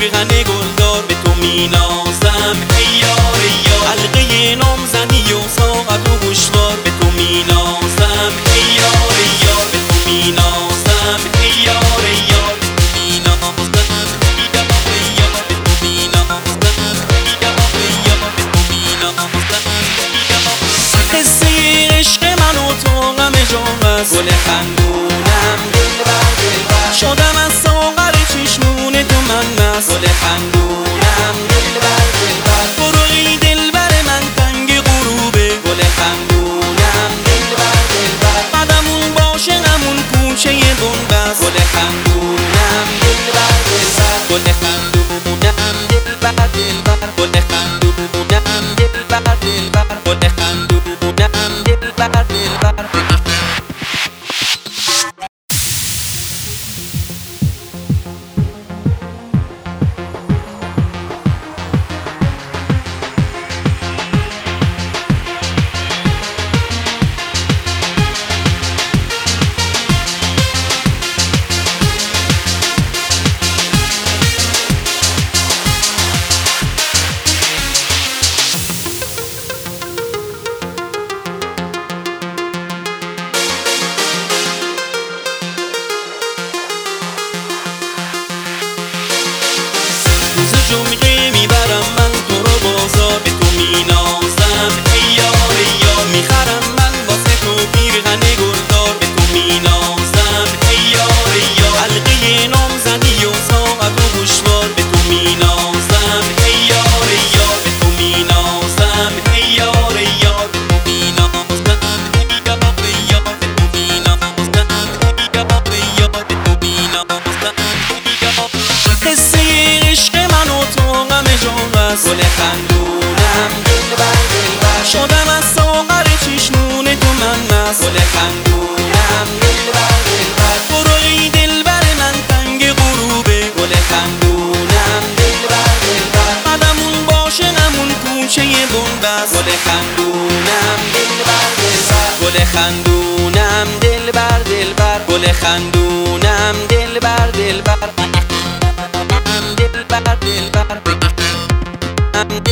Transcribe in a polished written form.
پیرهن گلدار به تو مینازم ای یار ای یار. حلقه نامزنی و ساعت و گوشوار به تو مینازم ای یار ای یار. به تو مینازم ای یار ای یار. قصه عشق من و تو غم جان است. گل خندونم دلبر دلبر شدم از ساغر چشمون تو من مست. گل خندونم دلبر دلبر برو ای دلبر من تنگ غروبه. گل خندونم دلبر دلبر قدمون باشه همون کوچه بنبست. گل خندونم دلبر دلبر گل خندونم دلبر دلبر گل خندونم دلبر دلبر گل خندونم دلبر دلبر. روز جمعه میبرم من تو رو بازار به تو مینازم ای یار ای یار. میخرم من واسه تو پیرهن گلدار به تو مینازم ای یار ای یار. حلقه نامزنی و ساعت و گوشوار به تو مینازم ای یار ای یار. به تو مینازم ای یار ای یار. به تو مینازم ای یار ای یار. به تو مینازم ای یار ای یار. به تو مینازم ای یار. قصه عشق من و تو غم جان است. گل خندونم دلبر دلبر شدم از ساغر چشمون تو من مست. گل خندونم دلبر دلبر برو ای دلبر من تنگ غروبه. گل خندونم دلبر دلبر قدمون باشه همون کوچه بنبست. گل خندونم دلبر دلبر گل خندونم دلبر دلبر گل خندونم دلبر دلبر دلبر دلبر